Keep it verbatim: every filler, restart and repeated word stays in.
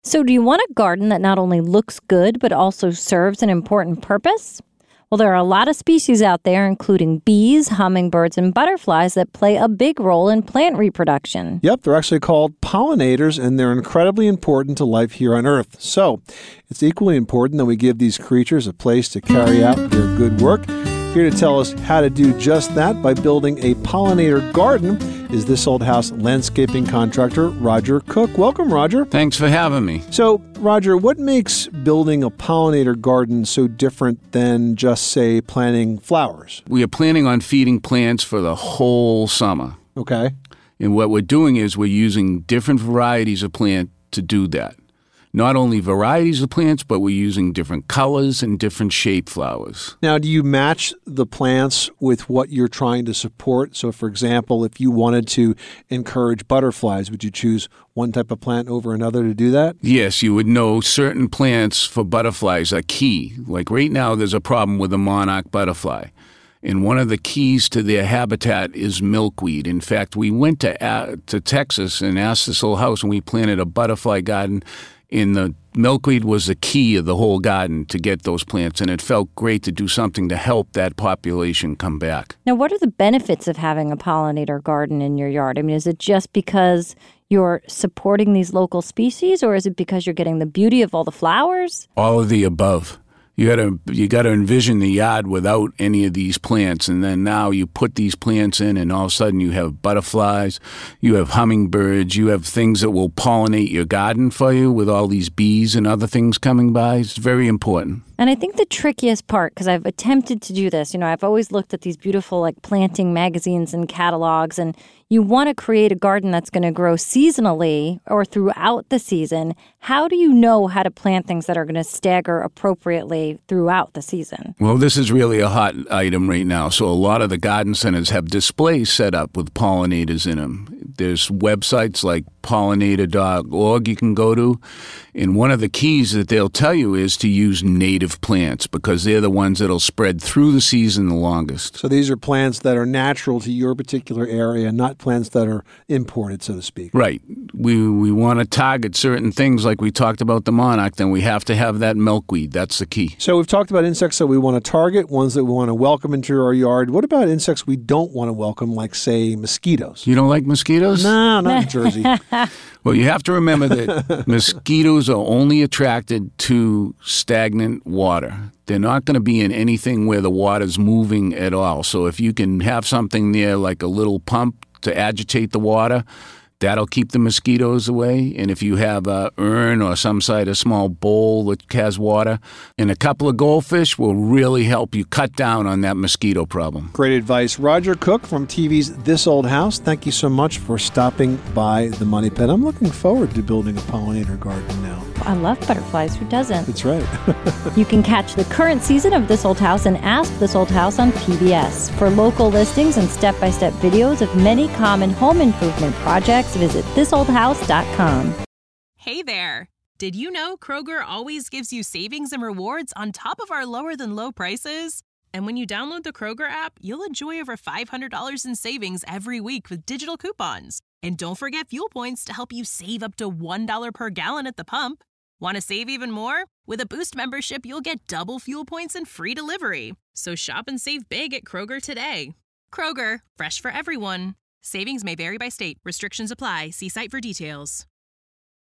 So do you want a garden that not only looks good, but also serves an important purpose? Well, there are a lot of species out there, including bees, hummingbirds, and butterflies that play a big role in plant reproduction. Yep, they're actually called pollinators, and they're incredibly important to life here on Earth. So it's equally important that we give these creatures a place to carry out their good work. Here to tell us how to do just that by building a pollinator garden is This Old House landscaping contractor, Roger Cook. Welcome, Roger. Thanks for having me. So, Roger, what makes building a pollinator garden so different than just, say, planting flowers? We are planning on feeding plants for the whole summer. Okay. And what we're doing is we're using different varieties of plant to do that. Not only varieties of plants, but we're using different colors and different shaped flowers. Now, do you match the plants with what you're trying to support? So, for example, if you wanted to encourage butterflies, would you choose one type of plant over another to do that? Yes, you would know certain plants for butterflies are key. Like right now, there's a problem with the monarch butterfly. And one of the keys to their habitat is milkweed. In fact, we went to uh, to Texas and asked This Old House, and we planted a butterfly garden. And the milkweed was the key of the whole garden to get those plants, and it felt great to do something to help that population come back. Now, what are the benefits of having a pollinator garden in your yard? I mean, is it just because you're supporting these local species, or is it because you're getting the beauty of all the flowers? All of the above. You got to you got to envision the yard without any of these plants, and then now you put these plants in, and all of a sudden you have butterflies, you have hummingbirds, you have things that will pollinate your garden for you with all these bees and other things coming by. It's very important. And I think the trickiest part, because I've attempted to do this, you know, I've always looked at these beautiful like planting magazines and catalogs, and you want to create a garden that's going to grow seasonally or throughout the season. How do you know how to plant things that are going to stagger appropriately throughout the season? Well, this is really a hot item right now. So a lot of the garden centers have displays set up with pollinators in them. There's websites like pollinator dot org you can go to. And one of the keys that they'll tell you is to use native plants because they're the ones that'll spread through the season the longest. So these are plants that are natural to your particular area, not plants that are imported, so to speak. Right. We we want to target certain things like we talked about the monarch, then we have to have that milkweed. That's the key. So we've talked about insects that we want to target, ones that we want to welcome into our yard. What about insects we don't want to welcome, like, say, mosquitoes? You don't like mosquitoes? No, not in Jersey. Well, you have to remember that mosquitoes are only attracted to stagnant water. They're not going to be in anything where the water's moving at all. So if you can have something there like a little pump to agitate the water, that'll keep the mosquitoes away. And if you have a urn or some side of small bowl that has water, and a couple of goldfish will really help you cut down on that mosquito problem. Great advice. Roger Cook from T V's This Old House, thank you so much for stopping by the Money Pit. I'm looking forward to building a pollinator garden now. I love butterflies. Who doesn't? That's right. You can catch the current season of This Old House and Ask This Old House on P B S. For local listings and step-by-step videos of many common home improvement projects, visit this old house dot com. Hey there! Did you know Kroger always gives you savings and rewards on top of our lower-than-low prices? And when you download the Kroger app, you'll enjoy over five hundred dollars in savings every week with digital coupons. And don't forget fuel points to help you save up to one dollar per gallon at the pump. Want to save even more? With a Boost membership, you'll get double fuel points and free delivery. So shop and save big at Kroger today. Kroger, fresh for everyone. Savings may vary by state. Restrictions apply. See site for details.